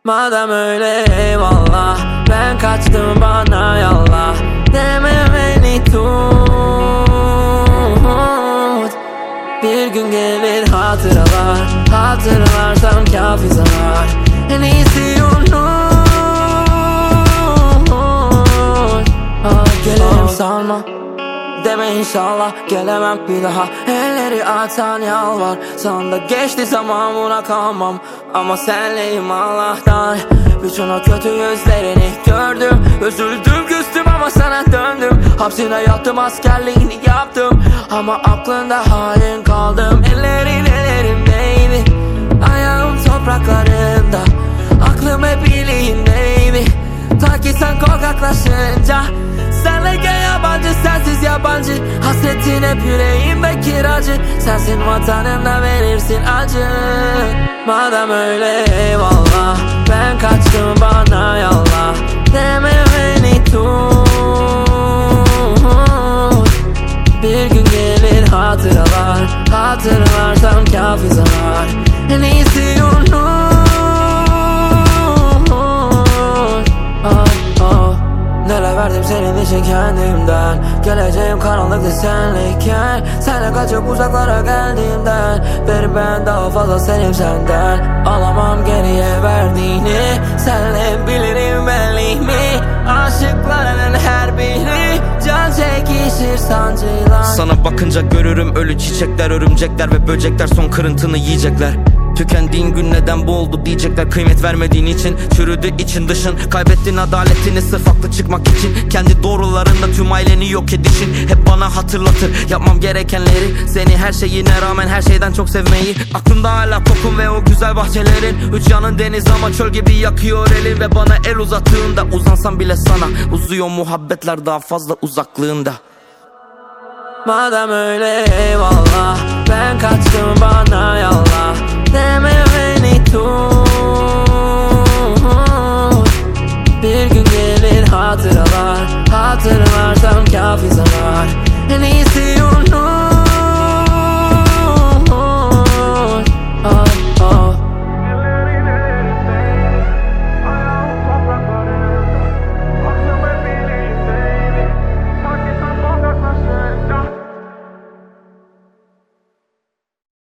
Madem öyle eyvallah, ben kaçtım bana yallah. Deme beni tut. Bir gün gelir hatıralar, hatırlarsam kafi zarar. En iyisi unut. Gelirim sanma, deme inşallah gelemem bir daha. Elleri atan yalvar, sana geçti zaman buna kalmam. Ama senleyim Allah'tan. Bütün o kötü yüzlerini gördüm. Üzüldüm küstüm ama sana döndüm. Hapsine yattım, askerliğini yaptım. Ama aklında hain kaldım. Ellerin ellerimdeydi, ayağım topraklarında. Aklım hep iyiliğindeydi, ta ki sen korkaklaşınca. Senleyken yabancı, sensiz yabancı. Hasretin hep yüreğimde kiracı. Sensin vatanımda verirsin acı. Madem öyle eyvallah, ben kaçtım bana yallah. Deme beni tut. Bir gün gelir hatıralar, hatırlarsam kafi zarar. En iyisi unut. Neler verdim senin için kendimden. Geleceğim karanlıkta senleyken. Senle kaçıp uzaklara geldiğimden beri ben daha fazla senim senden. Alamam geriye verdiğini. Senle bilirim benliğimi. Aşıkların her biri can çekişir sancıyla. Sana bakınca görürüm ölü çiçekler, örümcekler ve böcekler son kırıntını yiyecekler. Tükendiğin gün neden bu oldu diyecekler, kıymet vermediğin için. Çürüdü için dışın, kaybettin adaletini sırf haklı çıkmak için. Kendi doğrularında tüm aileni yok edişin hep bana hatırlatır yapmam gerekenleri. Seni her şeyine rağmen her şeyden çok sevmeyi. Aklımda hala kokun ve o güzel bahçelerin. Üç yanın deniz ama çöl gibi yakıyor elin. Ve bana el uzattığında uzansam bile sana uzuyor muhabbetler daha fazla uzaklığında. Madem öyle eyvallah, ben kaçtım bana